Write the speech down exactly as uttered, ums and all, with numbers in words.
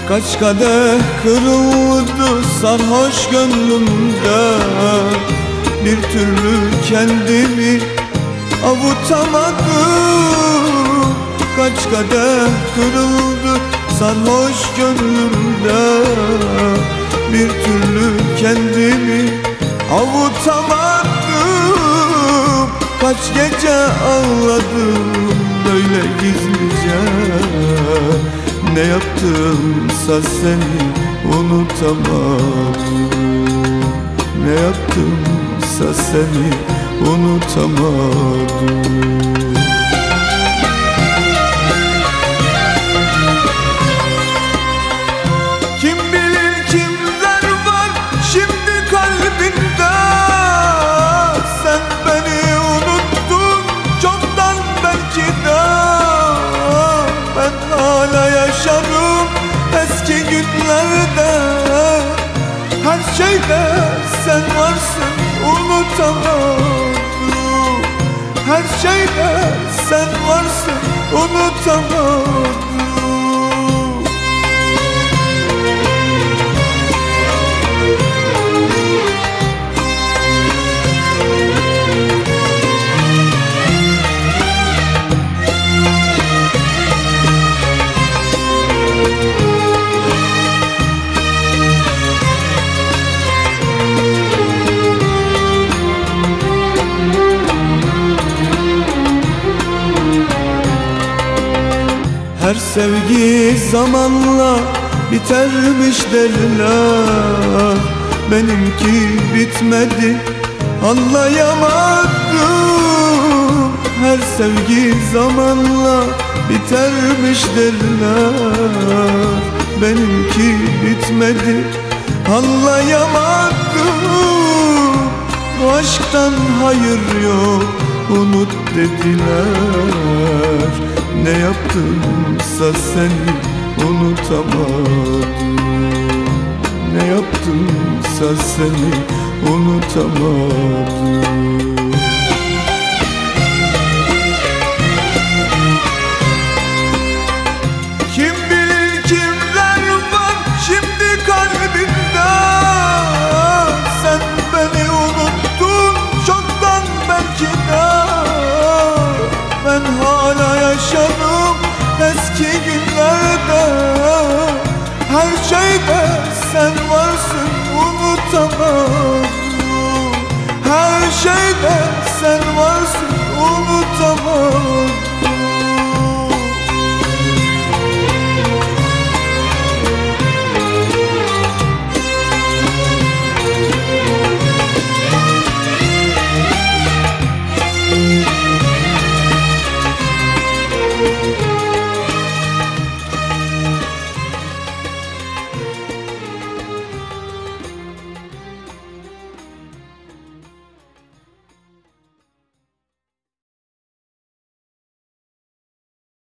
Kaç kadeh kırıldı sarhoş gönlümde, bir türlü kendimi avutamadım. Kaç kadeh kırıldı sarhoş gönlümde, bir türlü kendimi avutamadım. Kaç gece ağladım böyle gizlice, ne yaptımsa seni unutamadım. Ne yaptımsa seni unutamadım. Kim bilir kimler var şimdi kalbinde, sen beni unuttun çoktan belki de. Ben hala yaşarım eski günlerde, her şeyde sen varsın unutamadım. Her şeyde sen varsın unutamadım. Her sevgi zamanla bitermiş derler, benimki bitmedi anlayamadım. Her sevgi zamanla bitermiş derler, benimki bitmedi anlayamadım. Bu aşktan hayır yok unut dediler, ne yaptımsa seni unutamadım. Ne yaptımsa seni unutamadım. Kim bilir kimler var şimdi kalbinde, sen beni unuttun çoktan belki de. Ben hala yaşarım eski günlerde, her şeyde sen varsın unutamadım. Her şeyde sen varsın unutamadım.